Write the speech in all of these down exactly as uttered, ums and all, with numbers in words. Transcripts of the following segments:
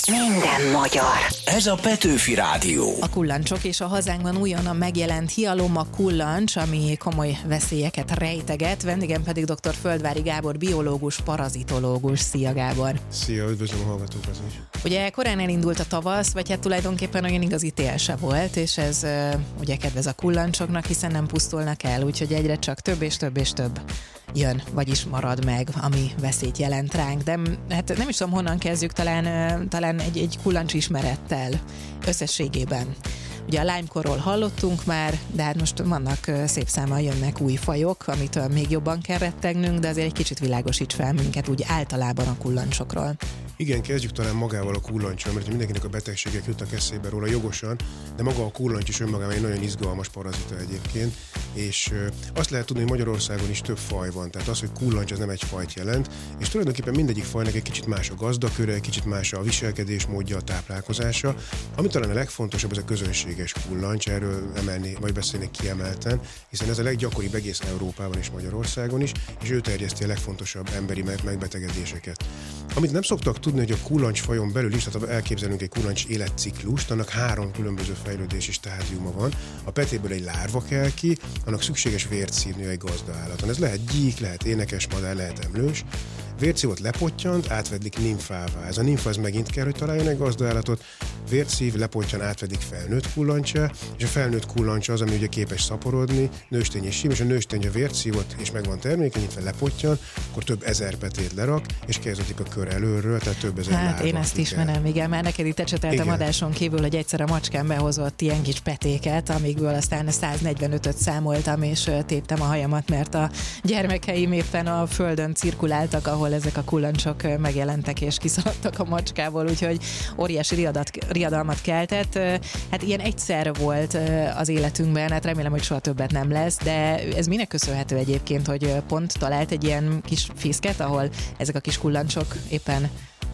Minden magyar. Ez a Petőfi Rádió. A kullancsok és a hazánkban újonnan megjelent hialoma kullancs, ami komoly veszélyeket rejteget. Vendégem pedig dr. Földvári Gábor, biológus, parazitológus. Szia, Gábor! Szia, üdvözlöm a hallgatókat is! Ugye korán elindult a tavasz, vagy hát tulajdonképpen olyan igazi tél se volt, és ez ugye kedvez a kullancsoknak, hiszen nem pusztulnak el, úgyhogy egyre csak több és több és több jön, vagyis marad meg, ami veszélyt jelent ránk. De hát nem is tudom, honnan kezdjük, talán, talán egy, egy kullancs ismerettel összességében. Ugye a limekorról hallottunk már, de hát most vannak szép számmal jönnek új fajok, amitől még jobban kell rettegnünk, de azért egy kicsit világosíts fel minket úgy általában a kullancsokról. Igen, kezdjük talán magával a kullancsal, mert mindenkinek a betegségek jutnak eszébe róla jogosan, de maga a kullancs is önmagában egy nagyon izgalmas parazita egyébként, és azt lehet tudni, hogy Magyarországon is több faj van, tehát az, hogy kullancs, az nem egy fajt jelent, és tulajdonképpen mindegyik fajnak egy kicsit más a gazdaköre, egy kicsit más a viselkedésmódja, a táplálkozása. Ami talán a legfontosabb, ez a közönséges kullancs, erről emelni, vagy beszélni kiemelten, hiszen ez a leggyakoribb egész Európában és Magyarországon is, és ő terjeszti a legfontosabb emberi megbetegedéseket. Amit nem szoktak tudni, hogy a kullancsfajon belül is, tehát ha elképzelünk egy kullancs életciklust, annak három különböző fejlődési stádiuma van. A petéből egy lárva kell ki, annak szükséges vért szívni egy gazdaállaton. Ez lehet gyík, lehet énekesmadár, lehet emlős. Vérszívot lepottyant, átvedlik nimfává. Ez a nimfa ez megint kell, hogy találjon egy gazdaállatot. Vérszív lepottyan átvedik felnőtt kullancsá, és a felnőtt kullancs az, ami ugye képes szaporodni, nőstény és sim, és a nőstény a vérszívot, és meg van termékenyítve, lepottyan, akkor több ezer petét lerak, és kezdődik a kör előről, tehát több ezer Hát lárva, én ezt ismerem, igen, már neked itt ecseteltem adáson kívül, hogy egyszer a macskám behozott ilyen kis petéket, amikből aztán száznegyvenötöt számoltam, és téptem a hajamat, mert a gyermekeim éppen a földön cirkuláltak, ahol ezek a kullancsok megjelentek és kiszaladtak a macskából, úgyhogy óriási riadat, riadalmat keltett. Hát ilyen egyszer volt az életünkben, hát remélem, hogy soha többet nem lesz, de ez minek köszönhető egyébként, hogy pont talált egy ilyen kis fészket, ahol ezek a kis kullancsok éppen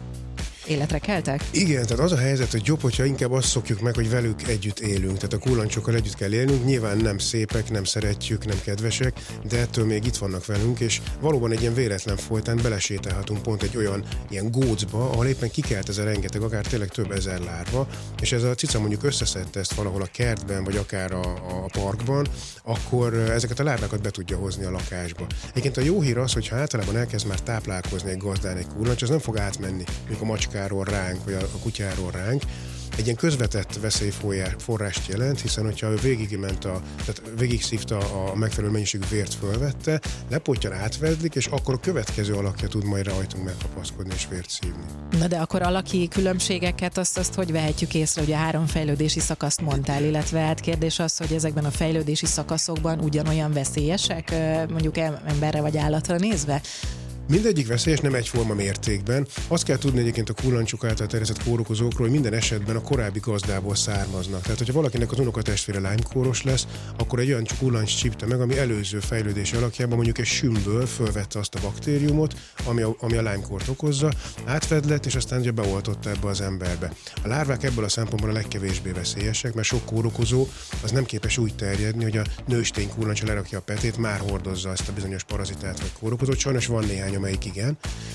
életre keltek? Igen, tehát az a helyzet, hogy jobb, hogyha inkább azt szokjuk meg, hogy velük együtt élünk. Tehát a kullancsokkal együtt kell élnünk. Nyilván nem szépek, nem szeretjük, nem kedvesek, de ettől még itt vannak velünk, és valóban egy ilyen véletlen folytán belesétálhatunk pont egy olyan ilyen gócba, ahol éppen kikelt ez a rengeteg, akár tényleg több ezer lárva, és ez a cica mondjuk összeszedte ezt valahol a kertben, vagy akár a, a parkban, akkor ezeket a lárvákat be tudja hozni a lakásba. Egyébként a jó hír az, hogy ha általában elkezd már táplálkozni egy gazdán egy kullancs, az nem fog átmenni, mint a macskáról ránk, vagy a kutyáról ránk. Egy ilyen közvetett veszélyforrást jelent, hiszen hogyha ő végigment a, tehát végig szívta a megfelelő mennyiségű vért fölvette, lepottyan átvedlik, és akkor a következő alakja tud majd rajtunk megkapaszkodni és vért szívni. Na de akkor alaki különbségeket, azt, azt hogy vehetjük észre, hogy a három fejlődési szakaszt mondtál, illetve hát kérdés az, hogy ezekben a fejlődési szakaszokban ugyanolyan veszélyesek, mondjuk emberre vagy állatra nézve? Mindegyik veszélyes, nem egyforma mértékben. Azt kell tudni egyébként a kullancsok által terjesztett kórokozókról, hogy minden esetben a korábbi gazdából származnak. Tehát, hogyha valakinek az unokatestvére lime-kóros lesz, akkor egy olyan kullancs csípte meg, ami előző fejlődési alakjában mondjuk egy sümből fölvette azt a baktériumot, ami a, ami a lime-kórt okozza, átvedlett, és aztán ugye beoltotta ebbe az emberbe. A lárvák ebből a szempontból a legkevésbé veszélyesek, mert sok kórokozó az nem képes úgy terjedni, hogy a nőstény kullancs lerakja a petét, már hordozza ezt a bizonyos parazitát vagy kórokozót. Sajnos van néhány, amelyik igen.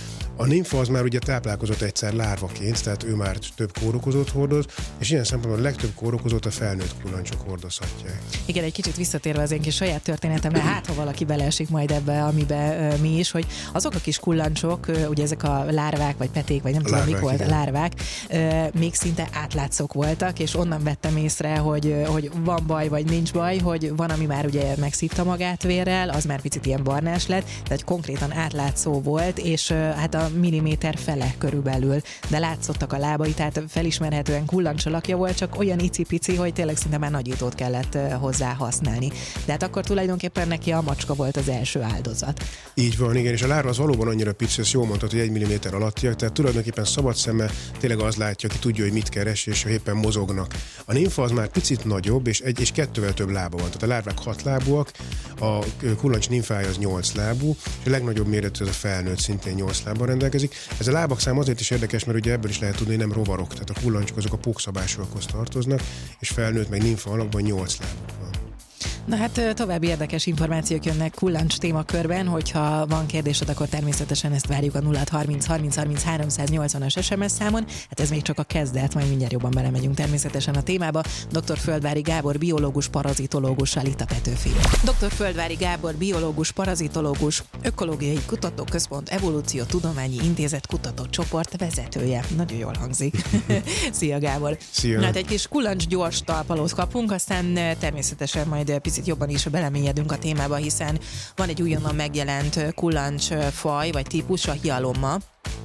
A nimfa az már ugye táplálkozott egyszer lárvaként, tehát ő már több kórokozót hordoz, és ilyen szempontból a legtöbb kórokozót a felnőtt kullancsok hordozhatják. Igen, egy kicsit visszatérve az én kis saját történetemre, hát ha valaki beleesik majd ebbe, amiben uh, mi is, hogy azok a kis kullancsok, uh, ugye ezek a lárvák, vagy peték, vagy nem tudom mik volt, igen. lárvák, uh, még szinte átlátszók voltak, és onnan vettem észre, hogy, uh, hogy van baj, vagy nincs baj, hogy van, ami már ugye megszívta magát vérrel, az már picit ilyen barnás lett, tehát konkrétan átlátszó volt, és uh, hát a milliméter fele körülbelül, de látszottak a lábai, tehát felismerhetően kullancs alakja volt, csak olyan icipici, hogy tényleg szinte már nagyítót kellett hozzá használni. De hát akkor tulajdonképpen neki a macska volt az első áldozat. Így van, igen, és a lárva az valóban annyira pici, ezt jól mondtad, hogy egy milliméter alattiak, tehát tulajdonképpen szabad szemmel tényleg az látja, aki tudja, hogy mit keres, és éppen mozognak. A nimfa az már picit nagyobb, és egy és kettővel több lába van. Tehát a lárvák hat lábúak, a kullancs nimfája az nyolc lábú, és a legnagyobb méretű az a felnőtt, szintén nyolc lábbal rendelkezik. Ez a lábak szám azért is érdekes, mert ugye ebből is lehet tudni, hogy nem rovarok, tehát a kullancsok azok a pókszabásúakhoz tartoznak, és felnőtt meg nimfa alakban nyolc lábuk van. Na hát további érdekes információk jönnek kullancs témakörben, hogyha van kérdésed, akkor természetesen ezt várjuk a nulla harminc harminc harminc háromszáznyolcvanas es em es számon. Hát ez még csak a kezdet, majd mindjárt jobban belemegyünk természetesen a témába. doktor Földvári Gábor, biológus, parazitológussal itt a Petőfi. doktor Földvári Gábor, biológus, parazitológus, Ökológiai Kutatóközpont, Evolúciótudományi Intézet kutatócsoport vezetője. Nagyon jól hangzik. Szia Gábor! Szia! Hát egy kis kullancs gyors talpalót kapunk, aztán természetesen majd picit jobban is beleményedünk a témába, hiszen van egy újonnan megjelent kullancsfaj vagy típus, a hialomma,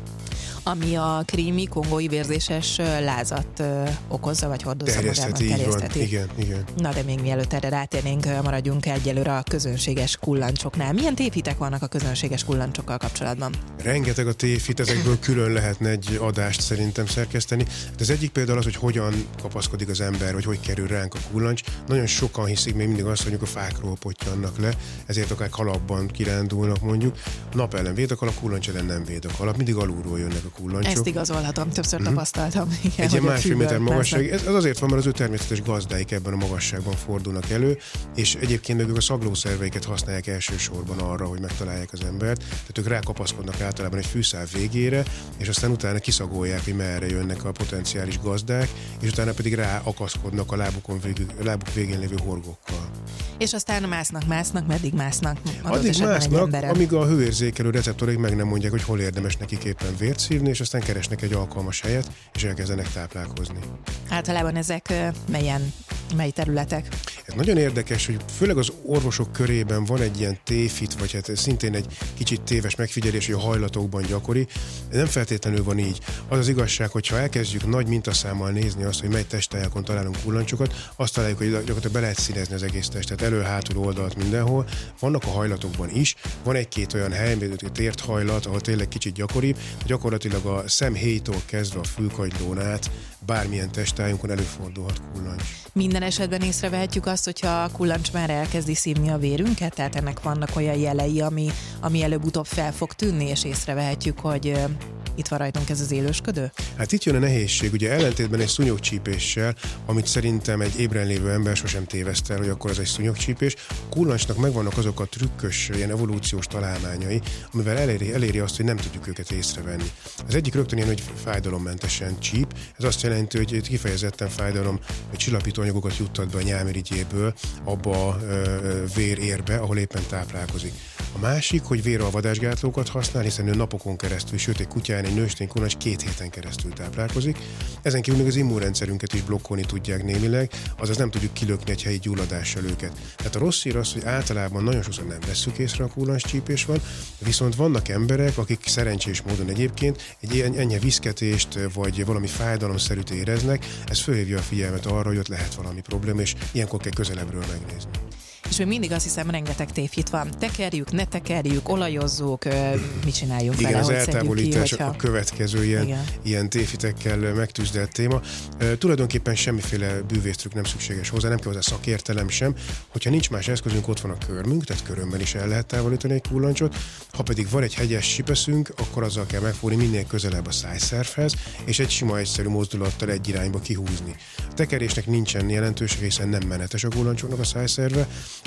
ami a krími kongói vérzéses lázat ö, okozza, vagy hordozza magában, terjesztheti. Igen, igen. Na de még mielőtt erre rátérnénk, maradjunk egyelőre a közönséges kullancsoknál. Milyen tévhitek vannak a közönséges kullancsokkal kapcsolatban? Rengeteg a tévhit, ezekből külön lehetne egy adást szerintem szerkeszteni. Az egyik például az, hogy hogyan kapaszkodik az ember, vagy hogy kerül ránk a kullancs. Nagyon sokan hiszik még mindig azt, hogy a fákról pottyannak le, ezért akár kalapban kirándulnak mondjuk. A nap ellen véd a kalap, kullancs ellen nem véd a kalap, mindig alulról jönnek a kullancsok. Ezt igazolhatom, többször mm-hmm. tapasztaltam. Igen, egy ilyen másfél méter magasság. Ez az azért van, mert az ő természetes gazdáik ebben a magasságban fordulnak elő, és egyébként ők a szaglószerveiket használják elsősorban arra, hogy megtalálják az embert. Tehát ők rákapaszkodnak általában egy fűszál végére, és aztán utána kiszagolják, hogy merre jönnek a potenciális gazdák, és utána pedig ráakaszkodnak a lábukon végül, a lábuk végén lévő horgokkal. És aztán másznak, másznak, meddig másznak? Addig másznak, amíg a hőérzékelő receptorik meg nem mondják, hogy hol érdemes nekik éppen vért szívni, és aztán keresnek egy alkalmas helyet, és elkezdenek táplálkozni. Általában ezek melyen, mely területek? Ez nagyon érdekes, hogy főleg az orvosok körében van egy ilyen tévhit, vagy hát szintén egy kicsit téves megfigyelés, hogy a hajlatokban gyakori. Ez nem feltétlenül van így. Az az igazság, hogyha elkezdjük nagy mintaszámmal nézni azt, hogy mely testtájakon találunk kullancsokat, azt találjuk, hogy gyakorlatilag be lehet színezni az egész testet, elő, hátul, oldalt, mindenhol. Vannak a hajlatokban is, van egy-két olyan hely, mint a tért hajlat, ahol tényleg kicsit gyakoribb, gyakorlatilag a szemhéjtól kezdve a fülkagylón át bármilyen testtájunkon előfordulhat kullancs. Minden esetben észrevehetjük azt, hogyha a kullancs már elkezdi szívni a vérünket, tehát ennek vannak olyan jelei, ami, ami előbb-utóbb fel fog tűnni, és észrevehetjük, hogy uh, itt van rajtunk ez az élősködő? Hát itt jön a nehézség, ugye ellentétben egy szúnyogcsípéssel, amit szerintem egy ébren lévő ember sosem téveszt el, hogy akkor az egy szúnyogcsípés. A kullancsnak megvannak azok a trükkös, ilyen evolúciós találmányai, amivel eléri, eléri azt, hogy nem tudjuk őket észrevenni. Az egyik rögtön ilyen, hogy fájdalommentesen csíp, ez azt jelenti, hogy kifejezetten fájdalom, hogy csillapító anyagokat juttat be a nyálmirigyéből abba a vérérbe, ahol éppen táplálkozik. A másik, hogy véralvadásgátlókat használ, hiszen ő napokon keresztül, sőt egy kutyán, egy nőstény kullancs két héten keresztül táplálkozik. Ezen kívül még az immunrendszerünket is blokkolni tudják némileg, azaz nem tudjuk kilökni egy helyi gyulladással őket. Tehát a rossz hír az, hogy általában nagyon sokszor nem vesszük észre, a kullancscsípés van, viszont vannak emberek, akik szerencsés módon egyébként egy ilyen enyhe viszketést vagy valami fájdalomszerűt éreznek, ez fölhívja a figyelmet arra, hogy ott lehet valami probléma, és ilyenkor kell közelebbről megnézni. És még mindig azt hiszem, rengeteg tévhit van. Tekerjük, ne tekerjük, olajozzuk, mit csináljunk igen, vele, az hogy eltávolítás ki, hogyha... a következő ilyen, ilyen tévhitekkel megtűzdelt téma. E, tulajdonképpen semmiféle bűvésztrükk nem szükséges hozzá, nem kell hozzá szakértelem sem. Hogyha nincs más eszközünk, ott van a körmünk, tehát körömben is el lehet távolítani egy kullancsot. Ha pedig van egy hegyes sipeszünk, akkor azzal kell megfogni minél közelebb a szájszervhez, és egy sima egyszerű mozdulattal egy irányba kihúzni. A tekerésnek nincsen jelentősége, hiszen nem menetes a kullancsoknak a szájszerve.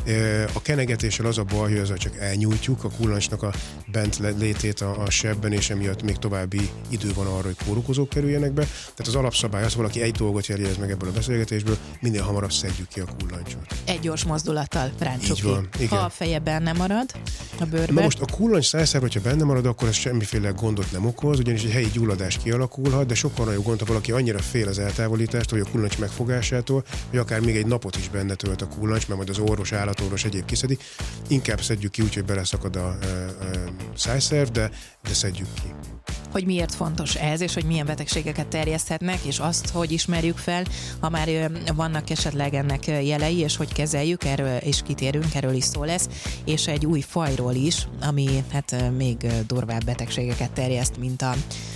A kenegetéssel az a baj, hogy azzal csak elnyújtjuk a kullancsnak a bent létét a, a sebben, és emiatt még további idő van arra, hogy kórokozók kerüljenek be. Tehát az alapszabály az, hogy valaki egy dolgot jegyez meg ebből a beszélgetésből, minél hamarabb szedjük ki a kullancsot. Egy gyors mozdulattal ráncsuk ki. Van, ha a feje benne marad a bőrbe. Na most a kullancs szájszerve, hogyha benne marad, akkor ez semmiféle gondot nem okoz, ugyanis egy helyi gyulladás kialakulhat, de sokkal nagyobb gond, ha valaki annyira fél az eltávolítást, vagy a kullancs megfogásától, hogy akár még egy napot is benne tölt a kullancs, mert majd az orvos, állatorvos egyéb kiszedi. Inkább szedjük ki úgy, hogy beleszakad a, a, a szájszerv, de, de szedjük ki. Hogy miért fontos ez, és hogy milyen betegségeket terjeszthetnek, és azt, hogy ismerjük fel, ha már vannak esetleg ennek jelei, és hogy kezeljük, erről és kitérünk, erről is szó lesz, és egy új fajról is, ami hát még durvább betegségeket terjeszt, mint a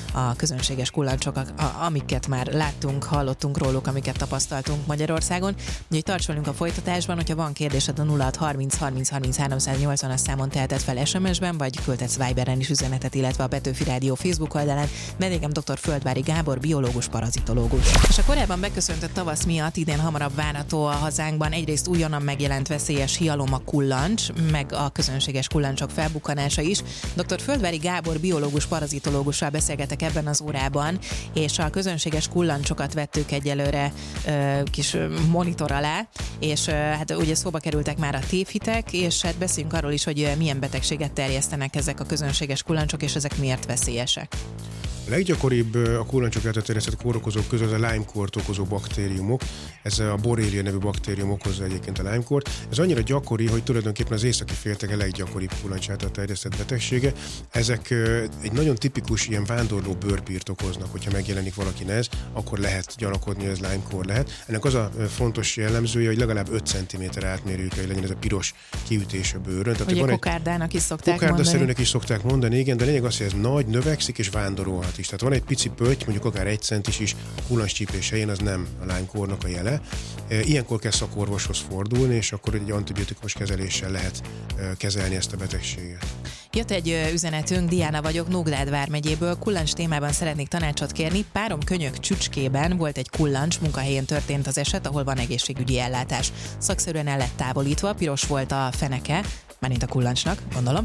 a közönséges kullancsok, a, amiket már láttunk, hallottunk róluk, amiket tapasztaltunk Magyarországon. Úgyhogy tarts velünk a folytatásban, hogyha van kérdésed a nulla hat harminc harminc harminc háromszáznyolcvan számon teheted fel es em es-ben, vagy küldhetsz Viberen is üzenetet, illetve a Petőfi Rádió Facebook oldalán. Vendégem dr. Földvári Gábor, biológus, parazitológus. És a korábban beköszöntött tavasz miatt idén hamarabb várható a hazánkban egyrészt újonnan megjelent veszélyes hialoma kullancs, meg a közönséges kullancsok felbukkanása is. dr. Földvári Gábor, biológus, parazitológussal beszélgetek ebben az órában, és a közönséges kullancsokat vettük egyelőre ö, kis monitor alá, és ö, hát ugye szóba kerültek már a tévhitek, és hát beszéljünk arról is, hogy milyen betegséget terjesztenek ezek a közönséges kullancsok, és ezek miért veszélyesek. A leggyakoribb a kullancsok által terjesztett kórokozók közül a Lyme-kórt okozó baktériumok. Ez a Borrelia nevű baktérium okozza egyébként a Lyme-kórt. Ez annyira gyakori, hogy tulajdonképpen az északi féltege leggyakoribb kullancs által terjesztett betegsége. Ezek egy nagyon tipikus ilyen vándorló bőrpírt okoznak, hogyha megjelenik valakin ez, akkor lehet gyanakodni, hogy ez Lyme-kór lehet. Ennek az a fontos jellemzője, hogy legalább öt centiméter átmérőjű kell legyen ez a piros kiütés a bőrön. Tehát ugye kokárdának is szokták mondani. Kokárdaszerűnek is szokták mondani, igen, de lényeg az, hogy ez nagy, növekszik és vándorolhat is. Tehát van egy pici pötty, mondjuk akár egy centis is a kullancscsípés helyén, az nem a Lyme-kórnak a jele. Ilyenkor kell szakorvoshoz fordulni, és akkor egy antibiotikumos kezeléssel lehet kezelni ezt a betegséget. Jött egy üzenetünk, Diana vagyok, Nógrád vármegyéből, kullancs témában szeretnék tanácsot kérni. Párom könyök csücskében volt egy kullancs, munkahelyén történt az eset, ahol van egészségügyi ellátás. Szakszerűen el lett távolítva, piros volt a feneke, mármint a kullancsnak, gondolom,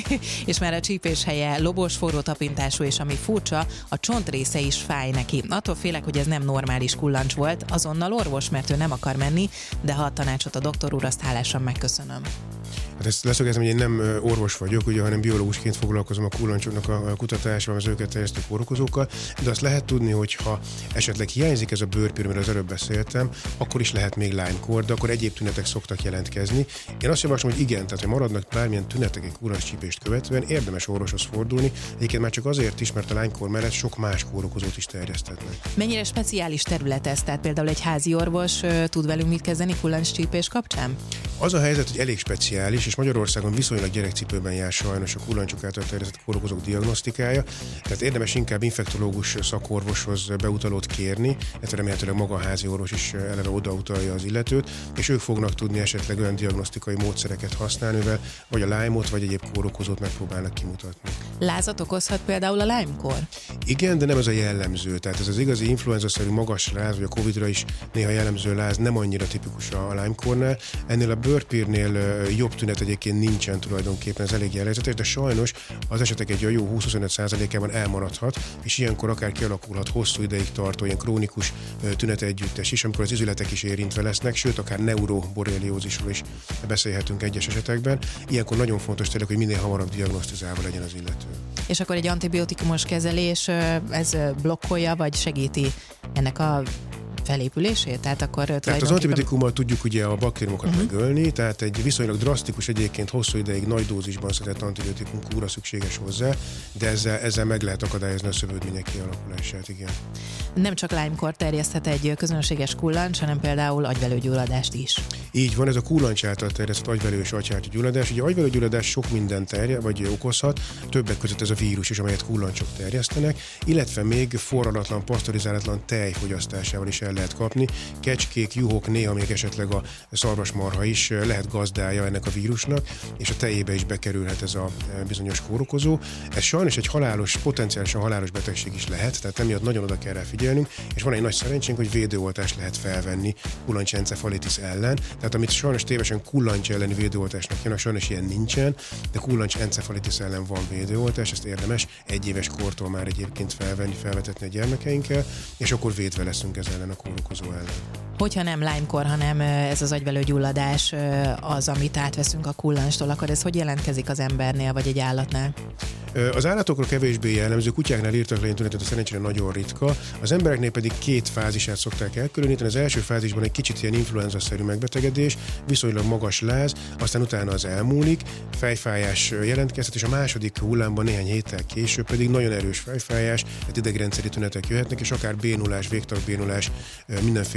és már a csípés helye lobos, forró tapintású, és ami furcsa, a csont része is fáj neki. Attól félek, hogy ez nem normális kullancs volt, azonnal orvos, mert ő nem akar menni, de ha a tanácsot a doktor úr, azt hálásan megköszönöm. Hát ezt leszögezem, hogy én nem orvos vagyok, ugye, hanem biológusként foglalkozom a kullancsoknak a kutatásával, az őket terjesztő kórokozókkal, de azt lehet tudni, hogy ha esetleg hiányzik ez a bőrpír, amiről az előbb beszéltem, akkor is lehet még Lyme-kór, de akkor egyéb tünetek szoktak jelentkezni. Én azt javaslom, hogy igen, tehát hogy maradnak bármilyen tünetek egy kullancscsípést követően, érdemes orvoshoz fordulni, egyébként már csak azért is, mert a Lyme-kór mellett sok más kórokozót is terjesztetnek. Mennyire speciális terület ez? Tehát például egy házi orvos tud velünk mit kezdeni kullancscsípés kapcsán? Az a helyzet, hogy elég speciális, és Magyarországon viszonylag gyerekcipőben jár sajnos a kullancsok által terjesztett kórokozók diagnosztikája, tehát érdemes inkább infektológus szakorvoshoz beutalót kérni, illetve remélhetőleg maga a házi orvos is eleve odautalja az illetőt, és ők fognak tudni esetleg olyan diagnosztikai módszereket használni, mivel vagy a Lyme-ot, vagy egyéb kórokozót megpróbálnak kimutatni. Lázat okozhat például a Lyme-kór? Igen, de nem ez a jellemző. Tehát ez az igazi influenza-szerű magas láz, vagy a Covid-ra is néha jellemző láz nem annyira tipikus a Lyme-kórnál. Ennél a bőrpírnél jobb tünet egyébként nincsen tulajdonképpen, ez elég jellegzetes, de sajnos az esetek egy jó húsz-huszonöt százalékában elmaradhat, és ilyenkor akár kialakulhat hosszú ideig tartó ilyen krónikus tünetegyüttes is, amikor az izületek is érintve lesznek, sőt akár neuroborreliózisról is beszélhetünk egyes esetekben. Ilyenkor nagyon fontos tényleg, hogy minél hamarabb diagnosztizálva legyen az illető. És akkor egy antibiotikumos kezelés, ez blokkolja, vagy segíti ennek a felépülését? Tehát akkor tehát az antibiotikummal tudjuk ugye a baktériumokat uh-huh. megölni, tehát egy viszonylag drasztikus, egyébként hosszú ideig nagy dózisban szedett antibiotikum kúra szükséges hozzá, de ezzel, ezzel meg lehet akadályozni a szövődmények kialakulását, igen. Nem csak Lyme-kór terjeszthet egy közönséges kullancs, hanem például agyvelőgyulladást is. Így van, ez a kullancs által terjesztett agyvelő és agyhártyagyulladás. Ugye agyvelőgyulladás sok minden terje, vagy okozhat, többek között ez a vírus is, amelyet kullancsok terjesztenek, illetve még forradatlan, pasztorizálatlan tej fogyasztásával is el lehet kapni. Kecskék, juhok, néha még esetleg a szarvasmarha is lehet gazdája ennek a vírusnak, és a tejébe is bekerülhet ez a bizonyos kórokozó. Ez sajnos egy halálos, potenciálisan halálos betegség is lehet, tehát emiatt nagyon oda kell rá figyelnünk, és van egy nagy szerencsénk, hogy védőoltást lehet felvenni kullancsencefalitis ellen, tehát amit sajnos tévesen kullancs elleni védőoltásnak jön, sajnos ilyen nincsen, de kullancsencefalitis ellen van védőoltás, ezt érdemes egy éves kortól már egyébként felvenni, felvetetni a gyermekeinkkel, és akkor védve leszünk ez ellen a kórokozó ellen. Hogyha nem Lyme-kór, hanem ez az agyvelőgyulladás az, amit átveszünk a kullanstól, akkor ez hogy jelentkezik az embernél vagy egy állatnál? Az állatokra kevésbé jellemző, kutyáknál írtak le ilyen tünetet, a szerencsére nagyon ritka. Az embereknél pedig két fázisát szokták elkülöníteni. Az első fázisban egy kicsit ilyen influenza-szerű megbetegedés, viszonylag magas láz, aztán utána az elmúlik, fejfájás jelentkezhet, és a második hullámban néhány héttel később pedig nagyon erős fejfájás, tehát idegrendszeri tünetek jöhetnek, és akár bénulás, végtagbénulás, mindenféle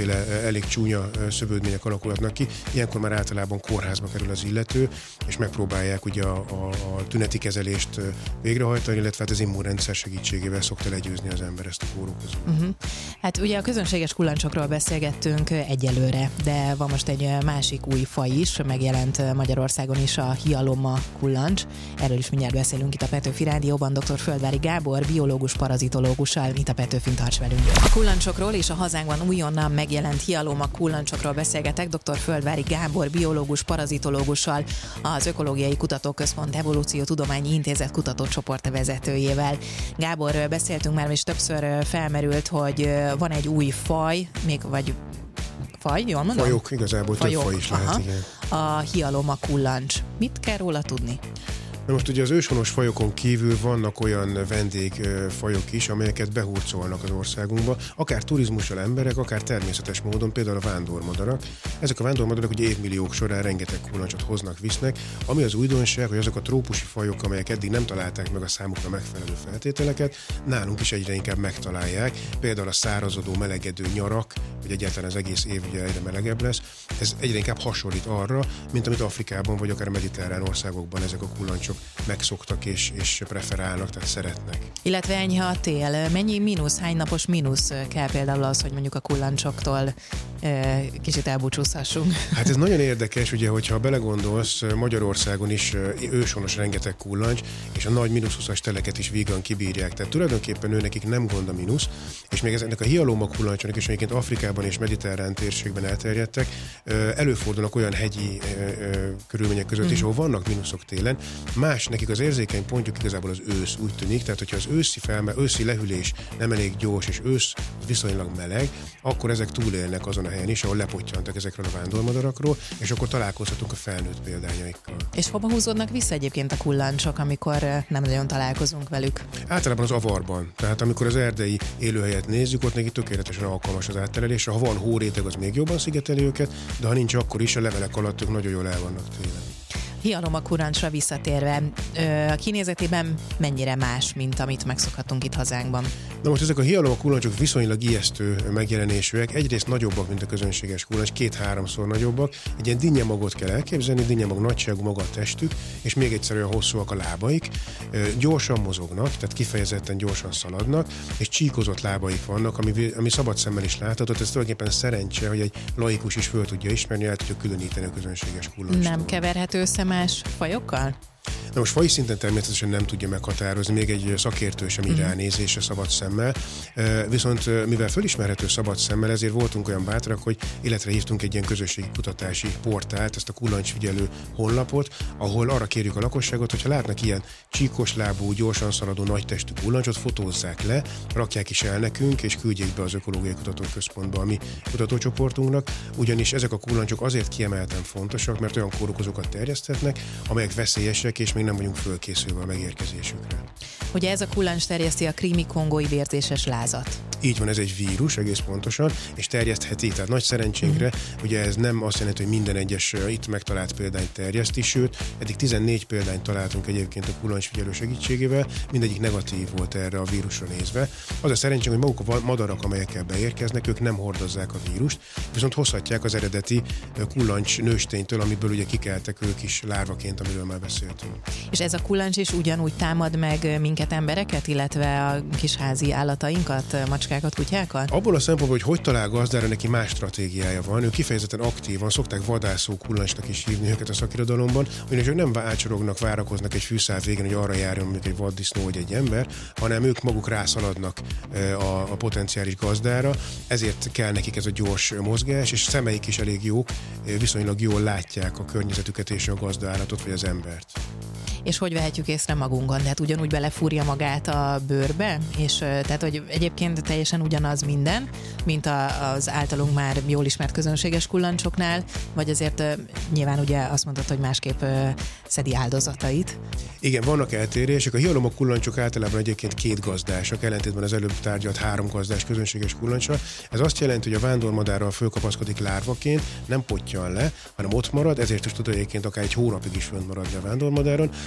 elég csúnya szövődmények alakulhatnak ki, ilyenkor már általában kórházba kerül az illető, és megpróbálják ugye a, a, a tüneti kezelést végrehajtani, illetve hát az immunrendszer segítségével szokta legyőzni az ember ezt a kórokozót. Uh-huh. Hát ugye a közönséges kullancsokról beszélgettünk egyelőre, de van most egy másik új faj is, megjelent Magyarországon is a hialoma kullancs. Erről is mindjárt beszélünk itt a Petőfi Rádióban dr. Földvári Gábor, biológus, parazitológussal, itt a Petőfin, tarts velünk. A kullancsokról és a hazánkban újonnan megjelent hialoma kullancsokról beszélgetek dr. Földvári Gábor, biológus, parazitológussal, az Ökológiai Kutatóközpont Evolúciótudományi Intézet kutatócsoport vezetőjével. Gábor, beszéltünk már, és többször felmerült, hogy van egy új faj, még vagy faj, jól mondom? Fajok, igazából Fajok. több faj is lehet, aha. Igen. A hialoma kullancs. Mit kell róla tudni? Na most ugye az őshonos fajokon kívül vannak olyan vendégfajok is, amelyeket behurcolnak az országunkba, akár turizmussal emberek, akár természetes módon, például a vándormadarak. Ezek a vándormadarak ugye évmilliók során rengeteg kullancsot hoznak, visznek, ami az újdonság, hogy azok a trópusi fajok, amelyek eddig nem találták meg a számukra megfelelő feltételeket, nálunk is egyre inkább megtalálják, például a szárazodó, melegedő nyarak, hogy egyáltalán az egész év ugye egyre melegebb lesz, ez egyre inkább hasonlít arra, mint amit Afrikában vagy akár a mediterrán országokban ezek a kullancsok megszoktak és, és preferálnak, tehát szeretnek. Illetve enyhe a tél. Mennyi mínusz, hány napos mínusz kell például az, hogy mondjuk a kullancsoktól e, kicsit elbúcsúzhassunk? Hát ez nagyon érdekes, ugye, hogyha belegondolsz, Magyarországon is őshonos rengeteg kullancs, és a nagy mínusz huszas teleket is vígan kibírják. Tehát tulajdonképpen ő nekik nem gond a mínusz, és még ezeknek a hialoma kullancsok, és egyébként Afrikában és mediterrán térségben elterjedtek, előfordulnak olyan hegyi körülmények között mm. is, ahol vannak mínuszok télen. Más nekik az érzékeny pontjuk igazából az ősz, úgy tűnik, tehát hogyha az őszi felme, őszi lehűlés nem elég gyors, és ősz viszonylag meleg, akkor ezek túlélnek azon a helyen is, ahol lepottyantak ezekről a vándormadarakról, és akkor találkozhatunk a felnőtt példányaikkal. És hova húzódnak vissza egyébként a kullancsok, amikor nem nagyon találkozunk velük? Általában az avarban, tehát amikor az erdei élőhelyet nézzük, ott neki tökéletesen alkalmas az áttelelésre. Ha van hóréteg, az még jobban szigeteli őket, de ha nincs, akkor is a levelek alatt ők nagyon jól el vannak télen. Hialoma kullancsra visszatérve, a kinézetében mennyire más, mint amit megszokhatunk itt hazánkban? Na most ezek a hialoma kullancsok viszonylag ijesztő megjelenésűek, egyrészt nagyobbak, mint a közönséges kullancs, két-háromszor nagyobbak, egy ilyen dinnyemagot kell elképzelni, dinnyemag nagyságú maga a testük, és még egyszer olyan hosszúak a lábaik, gyorsan mozognak, tehát kifejezetten gyorsan szaladnak, és csíkozott lábaik vannak, ami, ami szabad szemmel is látható, ez tulajdonképpen szerencse, hogy egy laikus is föl tudja ismerni, el tudja különíteni a közönséges kullancsot. Nem keverhető össze más fajokkal? Na most faji szinten természetesen nem tudja meghatározni, még egy szakértő sem így ránézésre szabad szemmel, viszont mivel fölismerhető szabad szemmel, ezért voltunk olyan bátrak, hogy életre hívtunk egy ilyen közösségi kutatási portált, ezt a kullancsfigyelő honlapot, ahol arra kérjük a lakosságot, hogyha látnak ilyen csíkos lábú, gyorsan szaladó nagytestű kullancsot, fotózzák le, rakják is el nekünk, és küldjék be az Ökológiai Kutatóközpontba a mi kutatócsoportunknak, ugyanis ezek a kullancsok azért kiemelten fontosak, mert olyan kórokozókat terjeszthetnek, amelyek veszélyesek, és még nem vagyunk fölkészülve a megérkezésükre. Ugye ez a kullancs terjeszti a krími-kongói vérzéses lázat. Így van, ez egy vírus, egész pontosan, és terjesztheti, tehát nagy szerencsénkre, mm. ugye ez nem azt jelenti, hogy minden egyes itt megtalált példányt terjeszti, sőt, eddig tizennégy példányt találtunk egyébként a kullancsfigyelő segítségével, mindegyik negatív volt erre a vírusra nézve. Az a szerencsénk, hogy maguk a madarak, amelyekkel beérkeznek, ők nem hordozzák a vírust, viszont hozhatják az eredeti kullancs nősténytől, amiből ugye kikeltek ők is lárvaként, amiről már beszéltünk. És ez a kullancs is ugyanúgy támad meg minket, embereket, illetve a kis házi állatainkat, macskákat, kutyákat? Abból a szempontból, hogy hogy talál gazdára, neki más stratégiája van. Ő kifejezetten aktívan, szokták vadászó kullancsnak is hívni őket a szakirodalomban, ugyanis ők nem ácsorognak, várakoznak egy fűszál végén, hogy arra járjon mondjuk egy vaddisznó vagy egy ember, hanem ők maguk rászaladnak a, a potenciális gazdára, ezért kell nekik ez a gyors mozgás, és szemeik is elég jók, viszonylag jól látják a környezetüket és a gazdaállatot vagy az embert. És hogy vehetjük észre magunkon? Tehát ugyanúgy belefúrja magát a bőrbe? És tehát, hogy egyébként teljesen ugyanaz minden, mint a, az általunk már jól ismert közönséges kullancsoknál, vagy azért nyilván ugye azt mondtad, hogy másképp szedi áldozatait? Igen, vannak eltérések. A hialoma kullancsok általában egyébként két gazdásak, ellentétben az előbb tárgyalt három gazdás közönséges kullancsra. Ez azt jelenti, hogy a vándormadárral fölkapaszkodik lárvaként, nem pottyan le, hanem ott marad, ezért is tud egyébként akár egy hónapig is fönt maradni a vándormadáron.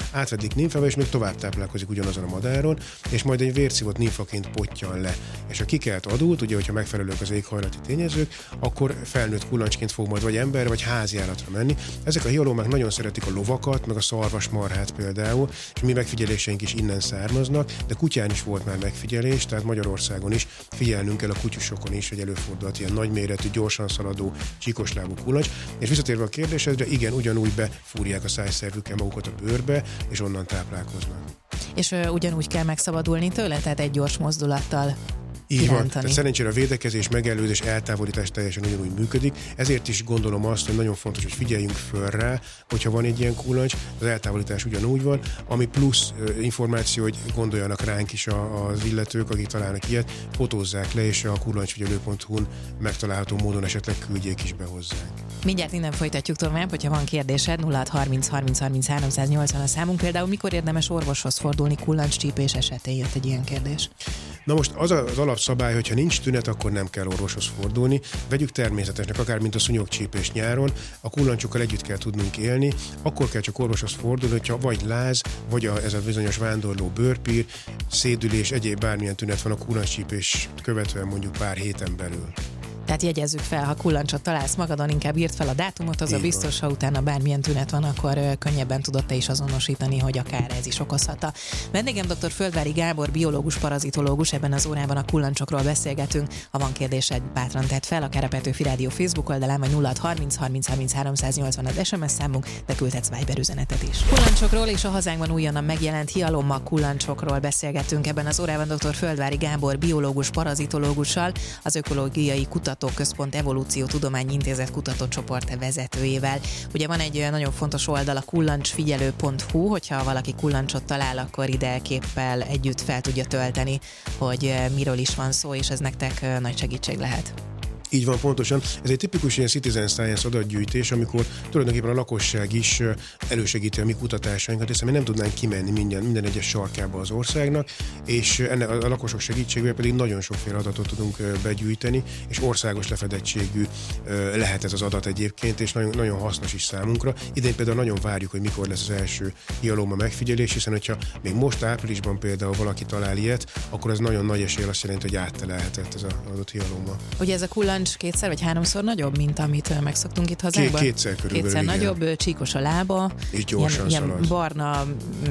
átvedik nimfába, és még tovább táplálkozik ugyanazon a madáron, és majd egy vérszívott nimfaként pottyan le. És a kikelt adult, ugye, hogyha megfelelők az éghajlati tényezők, akkor felnőtt kullancsként fog majd vagy ember, vagy háziállatra menni. Ezek a hialomák nagyon szeretik a lovakat, meg a szarvasmarhát például, és mi megfigyeléseink is innen származnak, de kutyán is volt már megfigyelés, tehát Magyarországon is figyelnünk kell a kutyusokon is, hogy előfordulhat ilyen nagyméretű, gyorsan szaladó, csíkoslábú kullancs. És visszatérve a kérdésedre, igen, ugyanúgy befúrják a szájszervükkel magukat a bőrbe, és onnan táplálkoznak. És ö, ugyanúgy kell megszabadulni tőle, tehát egy gyors mozdulattal. Így van, tehát szerencsére a védekezés, megelőzés, eltávolítás teljesen ugyanúgy működik, ezért is gondolom azt, hogy nagyon fontos, hogy figyeljünk föl rá, hogyha van egy ilyen kullancs, az eltávolítás ugyanúgy van, ami plusz információ, hogy gondoljanak ránk is az illetők, akik találnak ilyet, fotózzák le, és a kullancsfigyelő pont hu-n megtalálható módon esetleg küldjék is be hozzánk. Mindjárt innen folytatjuk tovább, hogyha van kérdésed, nulla hat harminc harminc harminc háromszáznyolcvan a számunk. Például mikor érdemes orvoshoz fordulni kullancscsípés esetén, jött egy ilyen kérdés. Na most az az alapszabály, hogyha nincs tünet, akkor nem kell orvoshoz fordulni. Vegyük természetesnek, akár mint a szúnyogcsípés nyáron, a kullancsokkal együtt kell tudnunk élni, akkor kell csak orvoshoz fordulni, hogyha vagy láz, vagy a, ez a bizonyos vándorló bőrpír, szédülés, egyéb bármilyen tünet van a kullancscsípés követően mondjuk pár héten belül. Tehát jegyezzük fel, ha kullancsot találsz magadon, inkább írd fel a dátumot, az a biztos, ha utána bármilyen tünet van, akkor könnyebben tudod te is azonosítani, hogy akár ez is okozhatta. Vendégem dr. Földvári Gábor, biológus, parazitológus, ebben az órában a kullancsokról beszélgetünk. Ha van kérdésed, bátran tedd fel, akár a Petőfi Rádió Facebook oldalán, vagy nulla hat harminc harminc harminc háromszáznyolcvan az es em es számunk, de küldhetsz Viber üzenetet is. Kullancsokról és a hazánkban újonnan megjelent hialommag kullancsokról beszélgetünk ebben az órában dr. Földvári Gábor, biológus, parazitológussal, az Ökológiai Kutatóközpont Evolúciótudományi Intézet kutatócsoport vezetőjével. Ugye van egy nagyon fontos oldal, a kullancsfigyelő pont hu, hogyha valaki kullancsot talál, akkor ide képpel együtt fel tudja tölteni, hogy miről is van szó, és ez nektek nagy segítség lehet. Így van, pontosan. Ez egy tipikus ilyen citizen science adatgyűjtés, amikor tulajdonképpen a lakosság is elősegíti a mi kutatásainkat, hiszen mi nem tudnánk kimenni minden, minden egyes sarkába az országnak, és ennek a lakosok segítségével pedig nagyon sokféle adatot tudunk begyűjteni, és országos lefedettségű lehet ez az adat egyébként, és nagyon, nagyon hasznos is számunkra. Idén például nagyon várjuk, hogy mikor lesz az első hialomma megfigyelés, hiszen hogyha még most áprilisban például valaki talál ilyet, akkor ez nagyon nagy esély azt jelenti, hogy áttelelhetett ez az adott hialomma. Ugye ez a kullancs kétszer vagy háromszor nagyobb, mint amit megszoktunk itt hazánkban? Két, kétszer körülbelül, Kétszer igen. Nagyobb, csíkos a lába. És gyorsan ilyen, szalad. Ilyen barna,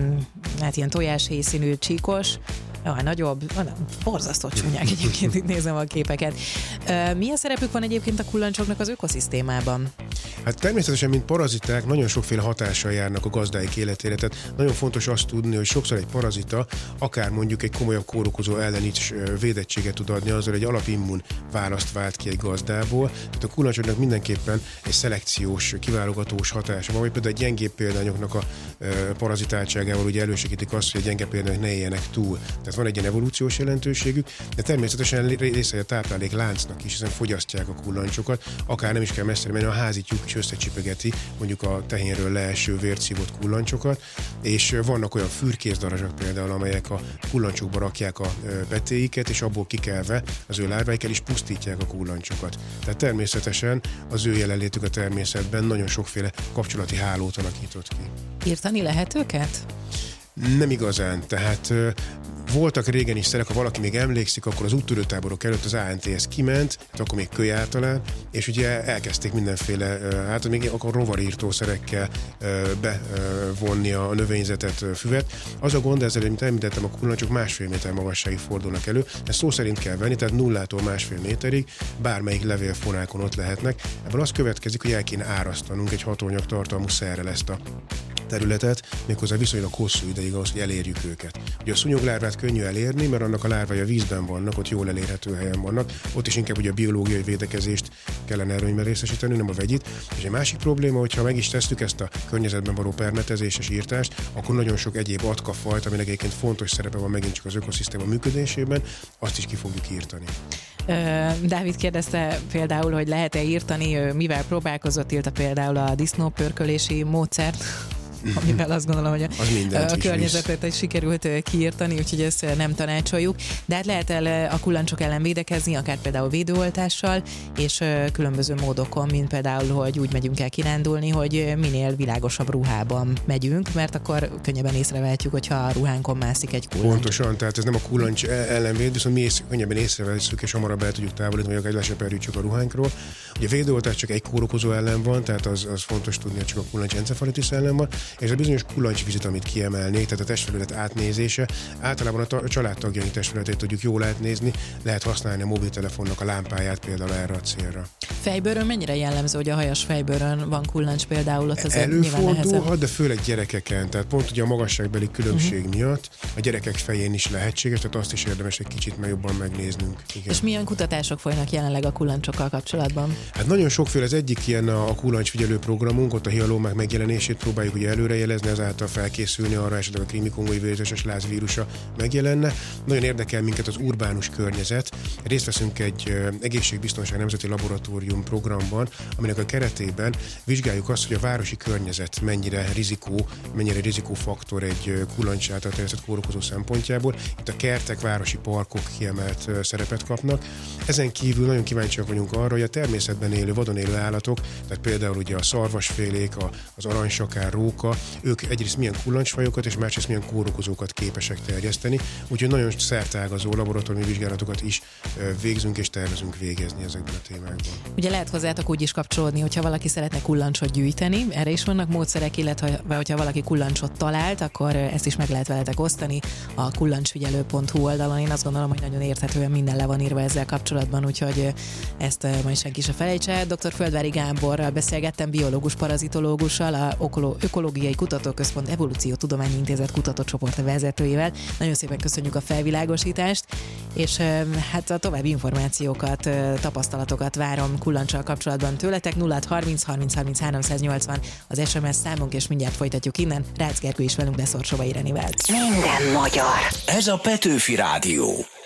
hát ilyen tojáshéj színű csíkos. Jaj, nagyobb, borzasztó csúnyák egyébként, itt nézem a képeket. Milyen szerepük van egyébként a kullancsoknak az ökoszisztémában? Hát természetesen, mint paraziták, nagyon sokféle hatással járnak a gazdáik életére. Tehát nagyon fontos azt tudni, hogy sokszor egy parazita, akár mondjuk egy komolyabb kórokozó ellen is védettséget tud adni, azzal egy alapimmun választ vált ki egy gazdából. Tehát a kullancsoknak mindenképpen egy szelekciós, kiválogatós hatása van, vagy például egy gyengébb példányoknak a parazitáltságával ugye elősegítik azt, hogy a gyenge példányok ne éljenek túl. Tehát van egy ilyen evolúciós jelentőségük, de természetesen része a táplálék láncnak is, hiszen fogyasztják a kullancsokat, akár nem is kell messzire menni, a házi tyúk is összecsipegeti mondjuk a tehénről leeső vérszívott kullancsokat, és vannak olyan fürkészdarazsak például, amelyek a kullancsokba rakják a petéiket, és abból kikelve az ő lárváikkel is pusztítják a kullancsokat. Tehát természetesen az ő jelenlétük a természetben nagyon sokféle kapcsolati hálót alakított ki. Írtani lehet őket? Nem igazán, tehát voltak régen is szerek, ha valaki még emlékszik, akkor az úttörőtáborok előtt az á en té es kiment, hát akkor még kölyáltalán, és ugye elkezdték mindenféle, hát még akkor rovarírtószerekkel bevonni a növényzetet, füvet. Az a gond ezzel, mint említettem, a kullancsok másfél méter magasságig fordulnak elő, ezt szó szerint kell venni, tehát nullától másfél méterig bármelyik levélfonákon ott lehetnek. Ebből az következik, hogy el kéne árasztanunk egy hatóanyag tartalmú szerrel ezt a területet, méghozzá viszonylag hosszú ideig ahhoz, hogy elérjük őket. Ugye a szúnyoglárvát könnyű elérni, mert annak a lárvai a vízben vannak, ott jól elérhető helyen vannak, ott is inkább ugye a biológiai védekezést kellene előnyben részesíteni, nem a vegyit. És egy másik probléma, hogyha meg is tesszük ezt a környezetben való permetezéses írtást, akkor nagyon sok egyéb atkafajt, aminek egyébként fontos szerepe van megint csak az ökoszisztéma működésében, azt is ki fogjuk írtani. Dávid kérdezte például, hogy lehet-e írtani, mivel próbálkozott, írta például a disznópörkölési módszert. amivel azt gondolom, hogy a, a környezetet is sikerült kiírtani, úgyhogy ezt nem tanácsoljuk. De hát lehet el a kullancsok ellen védekezni, akár például védőoltással, és különböző módokon, mint például, hogy úgy megyünk el kirándulni, hogy minél világosabb ruhában megyünk, mert akkor könnyebben észrevehetjük, hogyha a ruhánkon mászik egy kullancs. Pontosan, tehát ez nem a kullancs ellen véd, viszont mi ész, könnyebben észrevesszük, és hamarabb el tudjuk távolítani, vagy akár leseperjük a ruhánkról. Ugye a védőoltás csak egy kórokozó ellen van, tehát az, az fontos tudni, hogy csak a kullancs encefalitis ellen van, és a bizonyos kullancsvizit, amit kiemelnék, tehát a testfelület átnézése, általában a, ta- a családtagjaink testfelületét tudjuk jól átnézni, lehet használni a mobiltelefonnak a lámpáját például erre a célra. Fejbőrön mennyire jellemző, hogy a hajas fejbőrön van kullancs például? Ott az előfordulhat, de főleg gyerekeken, tehát pont ugye a magasságbeli különbség uh-huh. miatt a gyerekek fején is lehetséges, tehát azt is érdemes egy kicsit meg jobban megnéznünk. Igen. És milyen kutatások folynak jelenleg a kullancsokkal kapcsolatban? Hát nagyon sokféle, az egyik ilyen a, a kullancsfigyelő programunk, ott a hialomák megjelenését próbáljuk ugye előrejelezni, ezáltal felkészülni arra, esetleg a krími-kongói vérzeses lázvírusa megjelenne. Nagyon érdekel minket az urbánus környezet. Részt veszünk egy uh, egészségbiztonság nemzeti laboratórium programban, aminek a keretében vizsgáljuk azt, hogy a városi környezet mennyire rizikó, mennyire rizikófaktor egy uh, kullancs által terjesztett kórokozó szempontjából. Itt a kertek, városi parkok kiemelt uh, szerepet kapnak. Ezen kívül nagyon kíváncsiak vagyunk arra, hogy a természetben élő, vadon élő állatok, tehát például ugye a szarvasfélék, a, az aranysakár, róka, ők egyrészt milyen kullancsfajokat és másrészt milyen kórokozókat képesek terjeszteni, úgyhogy nagyon szerteágazó laboratóriumi vizsgálatokat is végzünk és tervezünk végezni ezekben a témákban. Ugye lehet hozzátok úgy is kapcsolódni, hogyha valaki szeretne kullancsot gyűjteni, erre is vannak módszerek, illetve hogyha valaki kullancsot talált, akkor ezt is meg lehet veletek osztani a kullancsfigyelő pont hu oldalon. Én azt gondolom, hogy nagyon érthetően minden le van írva ezzel kapcsolatban, úgyhogy ezt majd senki se felejtse. doktor Földvári Gáborral beszélgettem, biológus parazitológussal, a Ökológiai Kutatóközpont Evolúciótudományi Intézet kutatócsoport vezetőjével. Nagyon szépen köszönjük a felvilágosítást, és hát a további információkat, tapasztalatokat várom kullancsal kapcsolatban tőletek. nulla harminc harminc harminc háromszáznyolcvan az es em es számunk, és mindjárt folytatjuk innen. Rácz Gergő is velünk lesz Orsova Irenivel. Minden magyar. Ez a Petőfi Rádió.